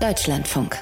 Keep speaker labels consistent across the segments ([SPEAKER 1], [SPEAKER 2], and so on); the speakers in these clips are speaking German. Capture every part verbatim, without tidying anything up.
[SPEAKER 1] Deutschlandfunk.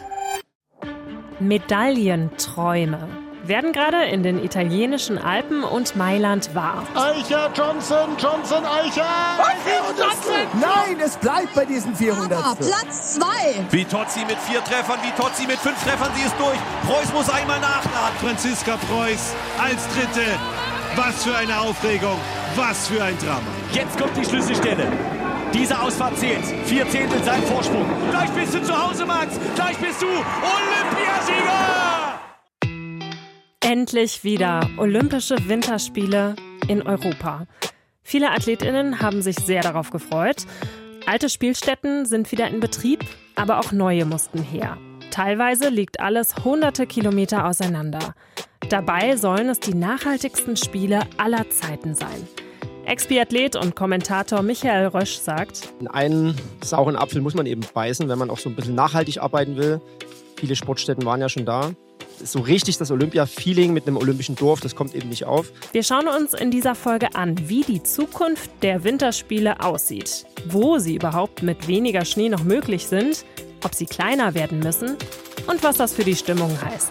[SPEAKER 2] Medaillenträume werden gerade in den italienischen Alpen und Mailand wahr.
[SPEAKER 3] Eicher, Johnson, Johnson, Eicher!
[SPEAKER 4] Johnson! Nein, es bleibt bei diesen vierhundert.
[SPEAKER 5] Aber Platz zwei.
[SPEAKER 6] Vitozzi mit vier Treffern, Vitozzi mit fünf Treffern, sie ist durch. Preuß muss einmal nachladen.
[SPEAKER 3] Franziska Preuß als Dritte. Was für eine Aufregung, was für ein Drama.
[SPEAKER 6] Jetzt kommt die Schlüsselstelle. Diese Ausfahrt zählt. Vier Zehntel sein Vorsprung. Gleich bist du zu Hause, Max. Gleich bist du Olympiasieger.
[SPEAKER 2] Endlich wieder Olympische Winterspiele in Europa. Viele AthletInnen haben sich sehr darauf gefreut. Alte Spielstätten sind wieder in Betrieb, aber auch neue mussten her. Teilweise liegt alles hunderte Kilometer auseinander. Dabei sollen es die nachhaltigsten Spiele aller Zeiten sein. Ex-Biathlet und Kommentator Michael Rösch sagt:
[SPEAKER 7] In einen sauren Apfel muss man eben beißen, wenn man auch so ein bisschen nachhaltig arbeiten will. Viele Sportstätten waren ja schon da. So richtig das Olympia-Feeling mit einem olympischen Dorf, das kommt eben nicht auf.
[SPEAKER 2] Wir schauen uns in dieser Folge an, wie die Zukunft der Winterspiele aussieht, wo sie überhaupt mit weniger Schnee noch möglich sind, ob sie kleiner werden müssen und was das für die Stimmung heißt.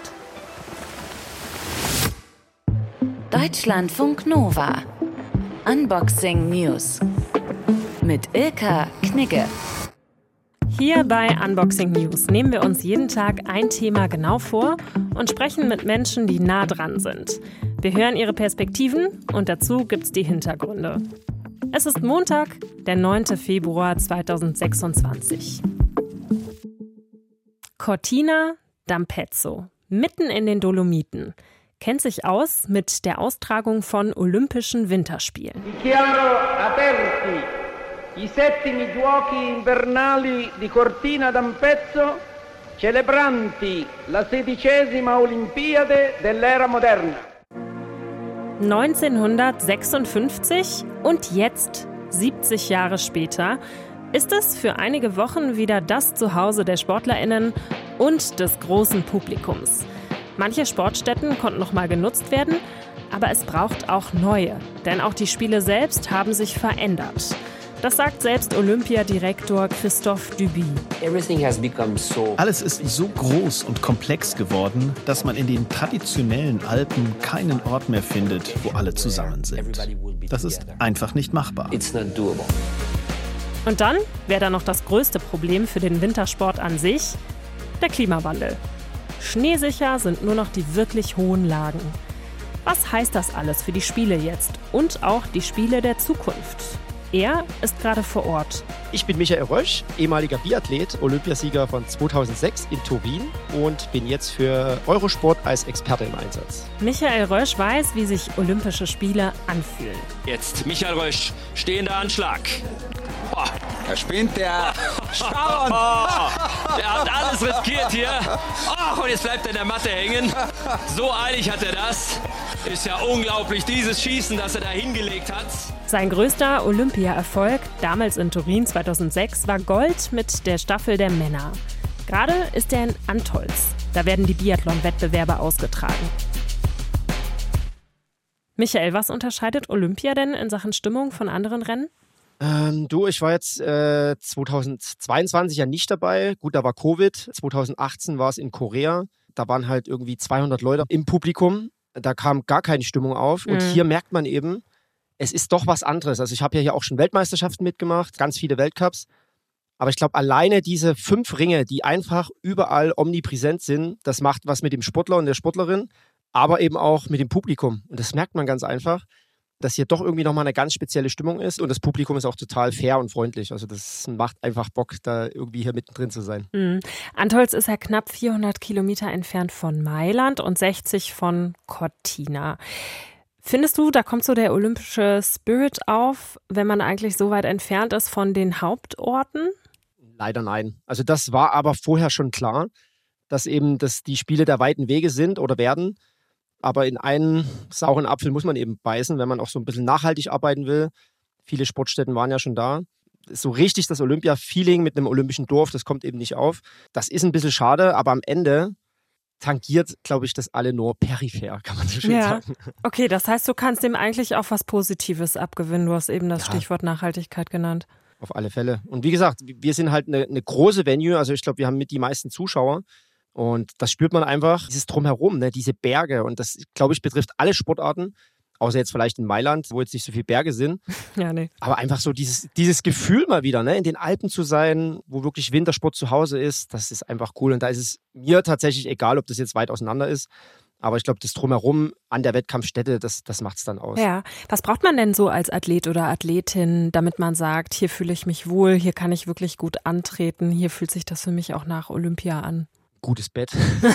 [SPEAKER 1] Deutschlandfunk Nova. Unboxing News. Mit Ilka Knigge.
[SPEAKER 2] Hier bei Unboxing News nehmen wir uns jeden Tag ein Thema genau vor und sprechen mit Menschen, die nah dran sind. Wir hören ihre Perspektiven und dazu gibt's die Hintergründe. Es ist Montag, der neunte Februar zweitausendsechsundzwanzig. Cortina d'Ampezzo, mitten in den Dolomiten, kennt sich aus mit der Austragung von Olympischen Winterspielen.
[SPEAKER 8] Dichiaro aperti i settimi giochi invernali di Cortina d'Ampezzo, celebranti la sedicesima Olimpiade dell'era moderna.
[SPEAKER 2] neunzehnhundertsechsundfünfzig und jetzt, siebzig Jahre später, ist es für einige Wochen wieder das Zuhause der SportlerInnen und des großen Publikums. Manche Sportstätten konnten noch mal genutzt werden, aber es braucht auch neue, denn auch die Spiele selbst haben sich verändert. Das sagt selbst Olympiadirektor Christophe Duby.
[SPEAKER 9] Alles ist so groß und komplex geworden, dass man in den traditionellen Alpen keinen Ort mehr findet, wo alle zusammen sind. Das ist einfach nicht machbar.
[SPEAKER 2] Und dann wäre da noch das größte Problem für den Wintersport an sich: der Klimawandel. Schneesicher sind nur noch die wirklich hohen Lagen. Was heißt das alles für die Spiele jetzt und auch die Spiele der Zukunft? Er ist gerade vor Ort.
[SPEAKER 7] Ich bin Michael Rösch, ehemaliger Biathlet, Olympiasieger von zweitausendsechs in Turin und bin jetzt für Eurosport als Experte im Einsatz.
[SPEAKER 2] Michael Rösch weiß, wie sich Olympische Spiele anfühlen.
[SPEAKER 6] Jetzt Michael Rösch, stehender Anschlag.
[SPEAKER 4] Oh, da spinnt der Stauern.
[SPEAKER 6] Oh, der hat alles riskiert hier. Oh, und jetzt bleibt er in der Matte hängen. So eilig hat er das. Ist ja unglaublich, dieses Schießen, das er da hingelegt hat.
[SPEAKER 2] Sein größter Olympia-Erfolg, damals in Turin zweitausendsechs, war Gold mit der Staffel der Männer. Gerade ist er in Antolz. Da werden die Biathlon-Wettbewerbe ausgetragen. Michael, was unterscheidet Olympia denn in Sachen Stimmung von anderen Rennen?
[SPEAKER 7] Ähm, du, ich war jetzt äh, zweitausendzweiundzwanzig ja nicht dabei. Gut, da war Covid. zweitausendachtzehn war es in Korea. Da waren halt irgendwie zweihundert Leute im Publikum. Da kam gar keine Stimmung auf. Und
[SPEAKER 2] Mhm.
[SPEAKER 7] hier merkt man eben, es ist doch was anderes. Also ich habe ja hier auch schon Weltmeisterschaften mitgemacht, ganz viele Weltcups. Aber ich glaube, alleine diese fünf Ringe, die einfach überall omnipräsent sind, das macht was mit dem Sportler und der Sportlerin, aber eben auch mit dem Publikum. Und das merkt man ganz einfach, dass hier doch irgendwie nochmal eine ganz spezielle Stimmung ist. Und das Publikum ist auch total fair und freundlich. Also das macht einfach Bock, da irgendwie hier mittendrin zu sein.
[SPEAKER 2] Mhm. Antolz ist ja knapp vierhundert Kilometer entfernt von Mailand und sechzig von Cortina. Findest du, da kommt so der olympische Spirit auf, wenn man eigentlich so weit entfernt ist von den Hauptorten?
[SPEAKER 7] Leider nein. Also das war aber vorher schon klar, dass eben das die Spiele der weiten Wege sind oder werden. Aber in einen sauren Apfel muss man eben beißen, wenn man auch so ein bisschen nachhaltig arbeiten will. Viele Sportstätten waren ja schon da. So richtig das Olympia-Feeling mit einem olympischen Dorf, das kommt eben nicht auf. Das ist ein bisschen schade, aber am Ende tangiert, glaube ich, das alle nur peripher, kann man so schön
[SPEAKER 2] Ja.
[SPEAKER 7] sagen.
[SPEAKER 2] Okay, das heißt, du kannst dem eigentlich auch was Positives abgewinnen. Du hast eben das
[SPEAKER 7] Ja.
[SPEAKER 2] Stichwort Nachhaltigkeit genannt.
[SPEAKER 7] auf alle Fälle. Und wie gesagt, wir sind halt eine, eine große Venue, also ich glaube, wir haben mit die meisten Zuschauer. Und das spürt man einfach, dieses Drumherum, ne, diese Berge. Und das, glaube ich, betrifft alle Sportarten, außer jetzt vielleicht in Mailand, wo jetzt nicht so viele Berge sind.
[SPEAKER 2] Ja, nee.
[SPEAKER 7] Aber einfach so dieses, dieses Gefühl mal wieder, ne, in den Alpen zu sein, wo wirklich Wintersport zu Hause ist, das ist einfach cool. Und da ist es mir tatsächlich egal, ob das jetzt weit auseinander ist. Aber ich glaube, das Drumherum an der Wettkampfstätte, das, das macht es dann aus.
[SPEAKER 2] Ja, was braucht man denn so als Athlet oder Athletin, damit man sagt, hier fühle ich mich wohl, hier kann ich wirklich gut antreten, hier fühlt sich das für mich auch nach Olympia an?
[SPEAKER 7] Gutes Bett.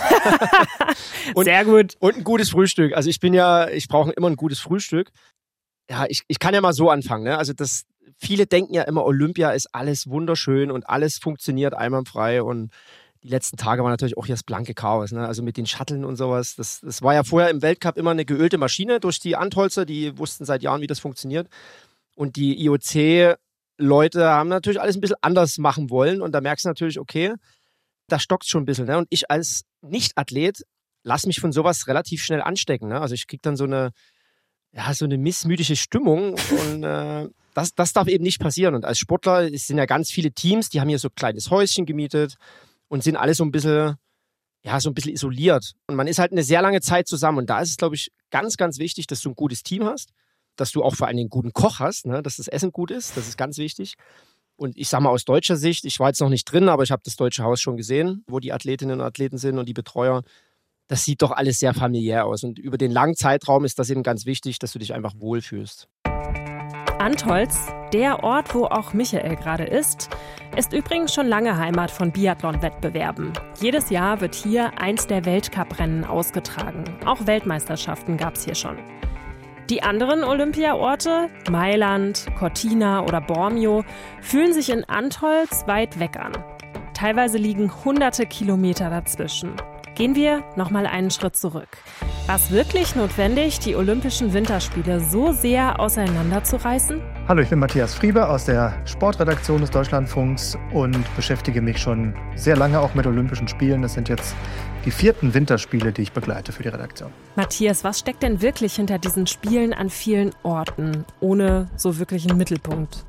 [SPEAKER 2] und, Sehr gut.
[SPEAKER 7] Und ein gutes Frühstück. Also ich bin ja, ich brauche immer ein gutes Frühstück. Ja, ich, ich kann ja mal so anfangen. Ne? Also das, viele denken ja immer, Olympia ist alles wunderschön und alles funktioniert einwandfrei und die letzten Tage waren natürlich auch hier das blanke Chaos, ne? Also mit den Shuttlen und sowas. Das, das war ja vorher im Weltcup immer eine geölte Maschine durch die Antholzer, die wussten seit Jahren, wie das funktioniert. Und die I O C-Leute haben natürlich alles ein bisschen anders machen wollen. Und da merkst du natürlich, okay, da stockt es schon ein bisschen. Ne? Und ich als Nicht-Athlet lasse mich von sowas relativ schnell anstecken. Ne? Also ich kriege dann so eine, ja, so eine missmüdige Stimmung. Und äh, das, das darf eben nicht passieren. Und als Sportler, es sind ja ganz viele Teams, die haben hier so ein kleines Häuschen gemietet. Und sind alle so ein bisschen, ja, so ein bisschen isoliert. Und man ist halt eine sehr lange Zeit zusammen. Und da ist es, glaube ich, ganz, ganz wichtig, dass du ein gutes Team hast, dass du auch vor allem einen guten Koch hast, ne? Dass das Essen gut ist. Das ist ganz wichtig. Und ich sage mal aus deutscher Sicht, ich war jetzt noch nicht drin, aber ich habe das Deutsche Haus schon gesehen, wo die Athletinnen und Athleten sind und die Betreuer. Das sieht doch alles sehr familiär aus. Und über den langen Zeitraum ist das eben ganz wichtig, dass du dich einfach wohlfühlst.
[SPEAKER 2] Antholz, der Ort, wo auch Michael gerade ist, ist übrigens schon lange Heimat von Biathlon-Wettbewerben. Jedes Jahr wird hier eins der Weltcuprennen ausgetragen. Auch Weltmeisterschaften gab es hier schon. Die anderen Olympiaorte, Mailand, Cortina oder Bormio, fühlen sich in Antholz weit weg an. Teilweise liegen hunderte Kilometer dazwischen. Gehen wir nochmal einen Schritt zurück. War es wirklich notwendig, die Olympischen Winterspiele so sehr auseinanderzureißen?
[SPEAKER 5] Hallo, ich bin Matthias Frieber aus der Sportredaktion des Deutschlandfunks und beschäftige mich schon sehr lange auch mit Olympischen Spielen. Das sind jetzt die vierten Winterspiele, die ich begleite für die Redaktion.
[SPEAKER 2] Matthias, was steckt denn wirklich hinter diesen Spielen an vielen Orten, ohne so wirklich einen Mittelpunkt?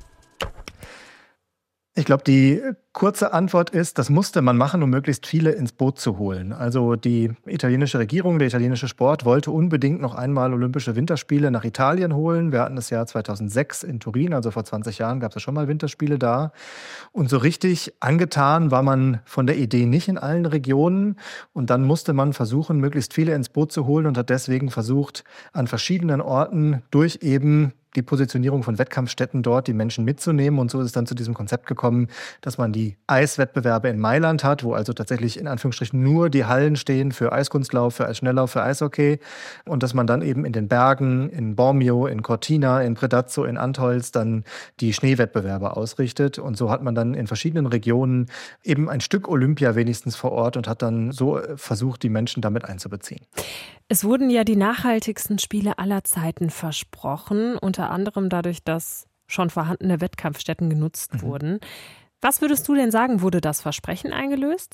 [SPEAKER 5] Ich glaube, die kurze Antwort ist, das musste man machen, um möglichst viele ins Boot zu holen. Also die italienische Regierung, der italienische Sport wollte unbedingt noch einmal Olympische Winterspiele nach Italien holen. Wir hatten das Jahr zweitausendsechs in Turin, also vor zwanzig Jahren gab es ja schon mal Winterspiele da. Und so richtig angetan war man von der Idee nicht in allen Regionen. Und dann musste man versuchen, möglichst viele ins Boot zu holen und hat deswegen versucht, an verschiedenen Orten durch eben die Positionierung von Wettkampfstätten dort die Menschen mitzunehmen. Und so ist es dann zu diesem Konzept gekommen, dass man die Eiswettbewerbe in Mailand hat, wo also tatsächlich in Anführungsstrichen nur die Hallen stehen für Eiskunstlauf, für Eisschnelllauf, für Eishockey. Und dass man dann eben in den Bergen, in Bormio, in Cortina, in Predazzo, in Antholz dann die Schneewettbewerbe ausrichtet. Und so hat man dann in verschiedenen Regionen eben ein Stück Olympia wenigstens vor Ort und hat dann so versucht, die Menschen damit einzubeziehen.
[SPEAKER 2] Es wurden ja die nachhaltigsten Spiele aller Zeiten versprochen, unter anderem dadurch, dass schon vorhandene Wettkampfstätten genutzt mhm. wurden. Was würdest du denn sagen, wurde das Versprechen eingelöst?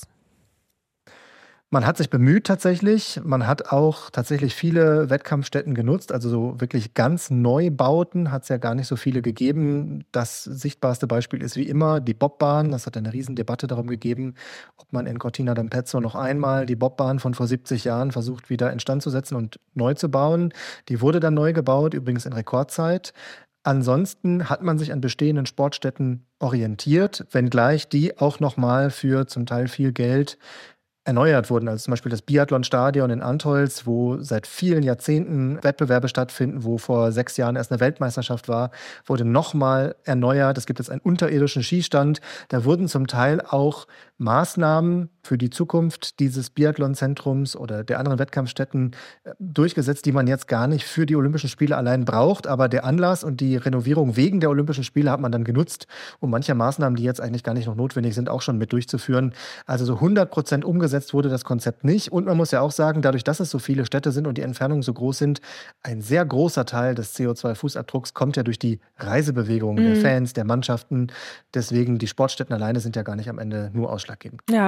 [SPEAKER 5] Man hat sich bemüht tatsächlich. Man hat auch tatsächlich viele Wettkampfstätten genutzt. Also so wirklich ganz Neubauten hat es ja gar nicht so viele gegeben. Das sichtbarste Beispiel ist wie immer die Bobbahn. Das hat eine Riesendebatte darum gegeben, ob man in Cortina d'Ampezzo noch einmal die Bobbahn von vor siebzig Jahren versucht wieder instand zu setzen und neu zu bauen. Die wurde dann neu gebaut, übrigens in Rekordzeit. Ansonsten hat man sich an bestehenden Sportstätten orientiert, wenngleich die auch nochmal für zum Teil viel Geld erneuert wurden. Also zum Beispiel das Biathlonstadion in Antholz, wo seit vielen Jahrzehnten Wettbewerbe stattfinden, wo vor sechs Jahren erst eine Weltmeisterschaft war, wurde nochmal erneuert. Es gibt jetzt einen unterirdischen Skistand. Da wurden zum Teil auch Maßnahmen für die Zukunft dieses Biathlonzentrums oder der anderen Wettkampfstätten durchgesetzt, die man jetzt gar nicht für die Olympischen Spiele allein braucht. Aber der Anlass und die Renovierung wegen der Olympischen Spiele hat man dann genutzt, um manche Maßnahmen, die jetzt eigentlich gar nicht noch notwendig sind, auch schon mit durchzuführen. Also so hundert Prozent umgesetzt wurde das Konzept nicht. Und man muss ja auch sagen, dadurch, dass es so viele Städte sind und die Entfernungen so groß sind, ein sehr großer Teil des C O zwei Fußabdrucks kommt ja durch die Reisebewegung mhm. der Fans, der Mannschaften. Deswegen, die Sportstätten alleine sind ja gar nicht am Ende nur ausschlaggebend.
[SPEAKER 2] Ja, okay.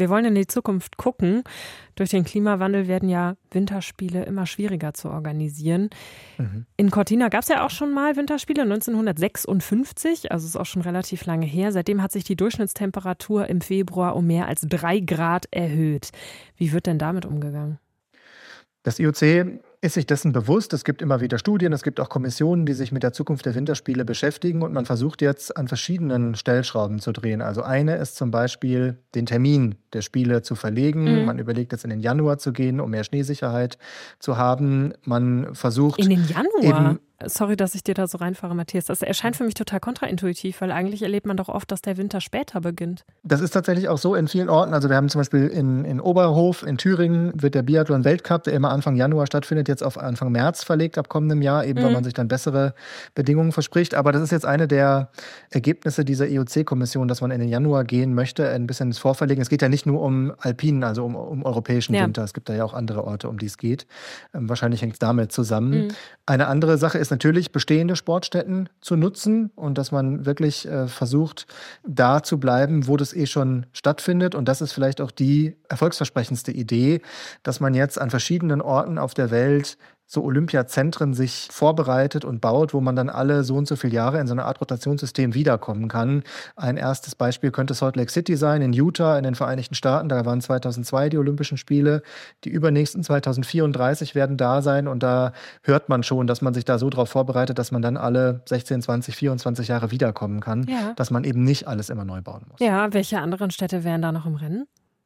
[SPEAKER 2] wir wollen in die Zukunft gucken. Durch den Klimawandel werden ja Winterspiele immer schwieriger zu organisieren. Mhm. In Cortina gab es ja auch schon mal Winterspiele, neunzehnhundertsechsundfünfzig, also ist auch schon relativ lange her. Seitdem hat sich die Durchschnittstemperatur im Februar um mehr als drei Grad erhöht. Wie wird denn damit umgegangen?
[SPEAKER 5] Das I O C ist sich dessen bewusst. Es gibt immer wieder Studien, es gibt auch Kommissionen, die sich mit der Zukunft der Winterspiele beschäftigen und man versucht jetzt an verschiedenen Stellschrauben zu drehen. Also eine ist zum Beispiel, den Termin der Spiele zu verlegen. Mhm. Man überlegt jetzt in den Januar zu gehen, um mehr Schneesicherheit zu haben. Man versucht
[SPEAKER 2] in den Januar? Eben, sorry, dass ich dir da so reinfahre, Matthias. Das erscheint für mich total kontraintuitiv, weil eigentlich erlebt man doch oft, dass der Winter später beginnt.
[SPEAKER 5] Das ist tatsächlich auch so in vielen Orten. Also wir haben zum Beispiel in, in Oberhof in Thüringen wird der Biathlon-Weltcup, der immer Anfang Januar stattfindet, jetzt auf Anfang März verlegt ab kommendem Jahr, eben mhm. weil man sich dann bessere Bedingungen verspricht. Aber das ist jetzt eine der Ergebnisse dieser I O C-Kommission, dass man in den Januar gehen möchte, ein bisschen das Vorverlegen. Es geht ja nicht nur um alpinen, also um, um europäischen ja. Winter. Es gibt da ja auch andere Orte, um die es geht. Ähm, wahrscheinlich hängt es damit zusammen. Mhm. Eine andere Sache ist natürlich, bestehende Sportstätten zu nutzen und dass man wirklich äh, versucht, da zu bleiben, wo das eh schon stattfindet. Und das ist vielleicht auch die erfolgsversprechendste Idee, dass man jetzt an verschiedenen Orten auf der Welt so Olympiazentren sich vorbereitet und baut, wo man dann alle so und so viele Jahre in so einer Art Rotationssystem wiederkommen kann. Ein erstes Beispiel könnte Salt Lake City sein, in Utah, in den Vereinigten Staaten. Da waren zweitausendzwei die Olympischen Spiele. Die übernächsten zweitausendvierunddreißig werden da sein. Und da hört man schon, dass man sich da so drauf vorbereitet, dass man dann alle sechzehn, zwanzig, vierundzwanzig Jahre wiederkommen kann. Ja. Dass man eben nicht alles immer neu bauen muss.
[SPEAKER 2] Ja, welche anderen Städte wären da noch im Rennen?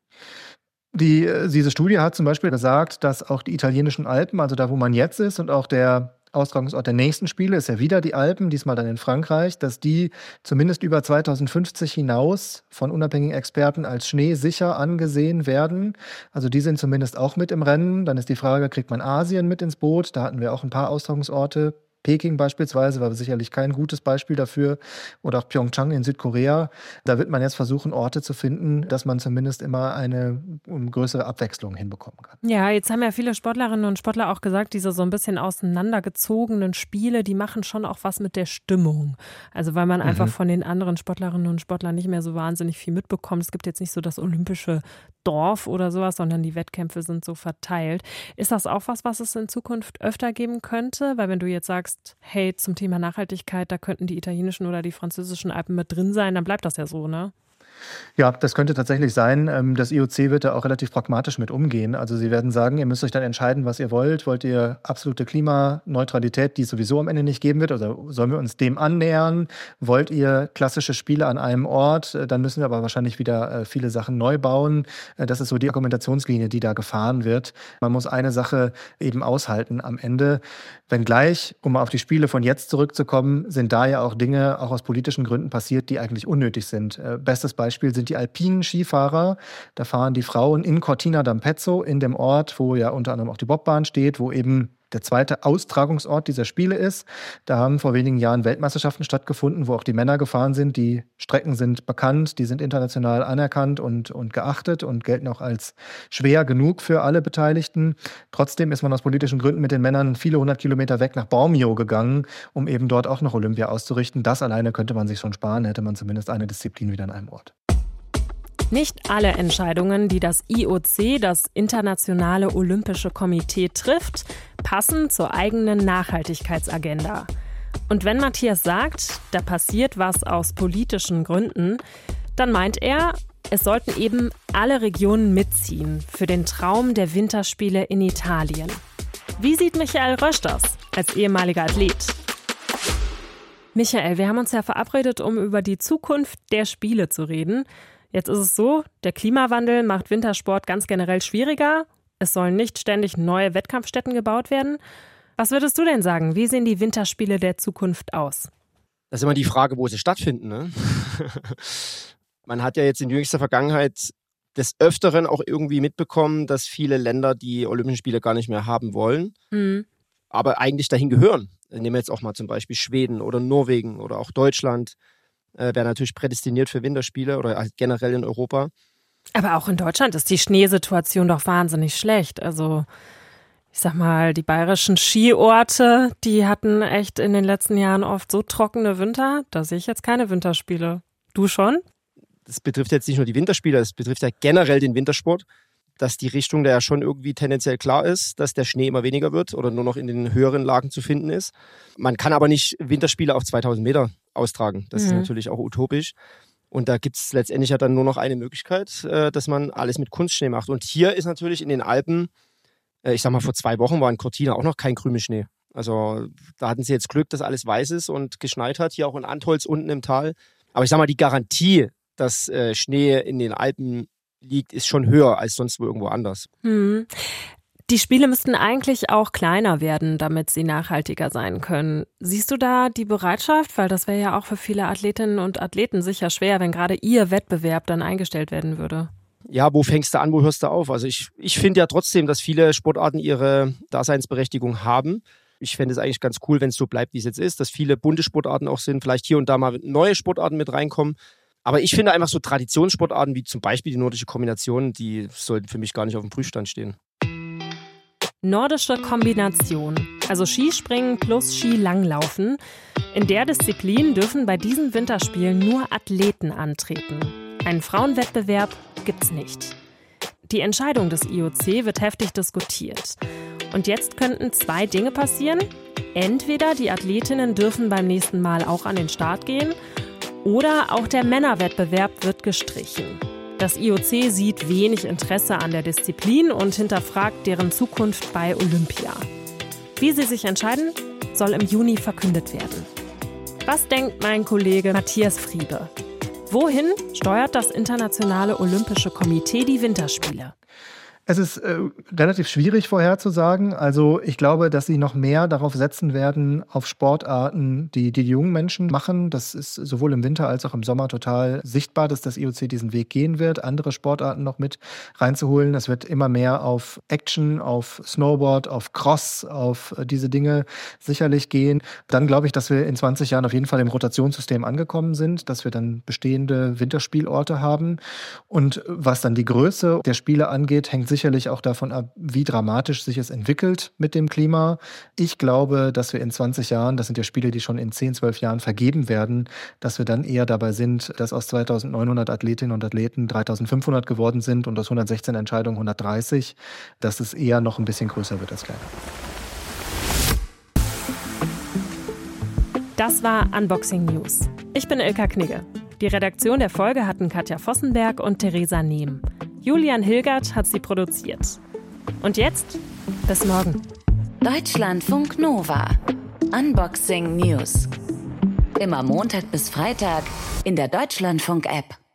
[SPEAKER 5] Die, diese Studie hat zum Beispiel gesagt, dass auch die italienischen Alpen, also da, wo man jetzt ist und auch der Austragungsort der nächsten Spiele ist ja wieder die Alpen, diesmal dann in Frankreich, dass die zumindest über zweitausendfünfzig hinaus von unabhängigen Experten als schneesicher angesehen werden. Also die sind zumindest auch mit im Rennen. Dann ist die Frage, kriegt man Asien mit ins Boot? Da hatten wir auch ein paar Austragungsorte. Peking beispielsweise war sicherlich kein gutes Beispiel dafür oder auch Pyeongchang in Südkorea. Da wird man jetzt versuchen, Orte zu finden, dass man zumindest immer eine größere Abwechslung hinbekommen kann.
[SPEAKER 2] Ja, jetzt haben ja viele Sportlerinnen und Sportler auch gesagt, diese so ein bisschen auseinandergezogenen Spiele, die machen schon auch was mit der Stimmung. Also weil man mhm. einfach von den anderen Sportlerinnen und Sportlern nicht mehr so wahnsinnig viel mitbekommt. Es gibt jetzt nicht so das olympische Dorf oder sowas, sondern die Wettkämpfe sind so verteilt. Ist das auch was, was es in Zukunft öfter geben könnte? Weil wenn du jetzt sagst, hey, zum Thema Nachhaltigkeit, da könnten die italienischen oder die französischen Alpen mit drin sein, dann bleibt das ja so, ne?
[SPEAKER 5] Ja, das könnte tatsächlich sein. Das I O C wird da auch relativ pragmatisch mit umgehen. Also sie werden sagen, ihr müsst euch dann entscheiden, was ihr wollt. Wollt ihr absolute Klimaneutralität, die es sowieso am Ende nicht geben wird? Oder sollen wir uns dem annähern? Wollt ihr klassische Spiele an einem Ort? Dann müssen wir aber wahrscheinlich wieder viele Sachen neu bauen. Das ist so die Argumentationslinie, die da gefahren wird. Man muss eine Sache eben aushalten am Ende. Wenngleich, um mal auf die Spiele von jetzt zurückzukommen, sind da ja auch Dinge, auch aus politischen Gründen passiert, die eigentlich unnötig sind. Bestes Beispiel Beispiel sind die alpinen Skifahrer. Da fahren die Frauen in Cortina d'Ampezzo, in dem Ort, wo ja unter anderem auch die Bobbahn steht, wo eben der zweite Austragungsort dieser Spiele ist. Da haben vor wenigen Jahren Weltmeisterschaften stattgefunden, wo auch die Männer gefahren sind. Die Strecken sind bekannt, die sind international anerkannt und, und geachtet und gelten auch als schwer genug für alle Beteiligten. Trotzdem ist man aus politischen Gründen mit den Männern viele hundert Kilometer weg nach Bormio gegangen, um eben dort auch noch Olympia auszurichten. Das alleine könnte man sich schon sparen, hätte man zumindest eine Disziplin wieder an einem Ort.
[SPEAKER 2] Nicht alle Entscheidungen, die das I O C, das Internationale Olympische Komitee, trifft, passen zur eigenen Nachhaltigkeitsagenda. Und wenn Matthias sagt, da passiert was aus politischen Gründen, dann meint er, es sollten eben alle Regionen mitziehen für den Traum der Winterspiele in Italien. Wie sieht Michael Rösch das als ehemaliger Athlet? Michael, wir haben uns ja verabredet, um über die Zukunft der Spiele zu reden. Jetzt ist es so, der Klimawandel macht Wintersport ganz generell schwieriger. Es sollen nicht ständig neue Wettkampfstätten gebaut werden. Was würdest du denn sagen? Wie sehen die Winterspiele der Zukunft aus?
[SPEAKER 7] Das ist immer die Frage, wo sie stattfinden, ne? Man hat ja jetzt in jüngster Vergangenheit des Öfteren auch irgendwie mitbekommen, dass viele Länder die Olympischen Spiele gar nicht mehr haben wollen, mhm. aber eigentlich dahin gehören. Nehmen wir jetzt auch mal zum Beispiel Schweden oder Norwegen oder auch Deutschland. Äh, wäre natürlich prädestiniert für Winterspiele oder halt generell in Europa.
[SPEAKER 2] Aber auch in Deutschland ist die Schneesituation doch wahnsinnig schlecht. Also ich sag mal, die bayerischen Skiorte, die hatten echt in den letzten Jahren oft so trockene Winter, da sehe ich jetzt keine Winterspiele. Du schon?
[SPEAKER 7] das betrifft jetzt nicht nur die Winterspiele, das betrifft ja generell den Wintersport, dass die Richtung da ja schon irgendwie tendenziell klar ist, dass der Schnee immer weniger wird oder nur noch in den höheren Lagen zu finden ist. Man kann aber nicht Winterspiele auf zweitausend Meter austragen. Das mhm. ist natürlich auch utopisch. Und da gibt es letztendlich ja dann nur noch eine Möglichkeit, äh, dass man alles mit Kunstschnee macht. Und hier ist natürlich in den Alpen, äh, ich sag mal, vor zwei Wochen war in Cortina auch noch kein Krümelschnee. Also da hatten sie jetzt Glück, dass alles weiß ist und geschneit hat, hier auch in Antholz unten im Tal. Aber ich sag mal, die Garantie, dass äh, Schnee in den Alpen liegt, ist schon höher als sonst wo irgendwo anders.
[SPEAKER 2] Hm. Die Spiele müssten eigentlich auch kleiner werden, damit sie nachhaltiger sein können. Siehst du da die Bereitschaft? Weil das wäre ja auch für viele Athletinnen und Athleten sicher schwer, wenn gerade ihr Wettbewerb dann eingestellt werden würde.
[SPEAKER 7] Ja, wo fängst du an, wo hörst du auf? Also ich, ich finde ja trotzdem, dass viele Sportarten ihre Daseinsberechtigung haben. Ich fände es eigentlich ganz cool, wenn es so bleibt, wie es jetzt ist, dass viele bunte Sportarten auch sind, vielleicht hier und da mal neue Sportarten mit reinkommen. Aber ich finde einfach so Traditionssportarten wie zum Beispiel die nordische Kombination, die sollten für mich gar nicht auf dem Prüfstand stehen.
[SPEAKER 2] Nordische Kombination, also Skispringen plus Skilanglaufen. In der Disziplin dürfen bei diesen Winterspielen nur Athleten antreten. Einen Frauenwettbewerb gibt's nicht. Die Entscheidung des I O C wird heftig diskutiert. Und jetzt könnten zwei Dinge passieren. Entweder die Athletinnen dürfen beim nächsten Mal auch an den Start gehen, oder auch der Männerwettbewerb wird gestrichen. Das I O C sieht wenig Interesse an der Disziplin und hinterfragt deren Zukunft bei Olympia. Wie sie sich entscheiden, soll im Juni verkündet werden. Was denkt mein Kollege Matthias Friebe? Wohin steuert das Internationale Olympische Komitee die Winterspiele?
[SPEAKER 5] Es ist äh, relativ schwierig vorherzusagen. Also ich glaube, dass sie noch mehr darauf setzen werden, auf Sportarten, die die jungen Menschen machen. Das ist sowohl im Winter als auch im Sommer total sichtbar, dass das I O C diesen Weg gehen wird, andere Sportarten noch mit reinzuholen. Es wird immer mehr auf Action, auf Snowboard, auf Cross, auf diese Dinge sicherlich gehen. Dann glaube ich, dass wir in zwanzig Jahren auf jeden Fall im Rotationssystem angekommen sind, dass wir dann bestehende Winterspielorte haben. Und was dann die Größe der Spiele angeht, hängt sicherlich auch davon ab, wie dramatisch sich es entwickelt mit dem Klima. Ich glaube, dass wir in zwanzig Jahren, das sind ja Spiele, die schon in zehn, zwölf Jahren vergeben werden, dass wir dann eher dabei sind, dass aus zweitausendneunhundert Athletinnen und Athleten dreitausendfünfhundert geworden sind und aus hundertsechzehn Entscheidungen hundertdreißig, dass es eher noch ein bisschen größer wird als kleiner.
[SPEAKER 2] Das war Unboxing News. Ich bin Ilka Knigge. Die Redaktion der Folge hatten Katja Vossenberg und Theresa Nehm. Julian Hilgert hat sie produziert. Und jetzt, bis morgen.
[SPEAKER 1] Deutschlandfunk Nova. Unboxing News. Immer Montag bis Freitag in der Deutschlandfunk-App.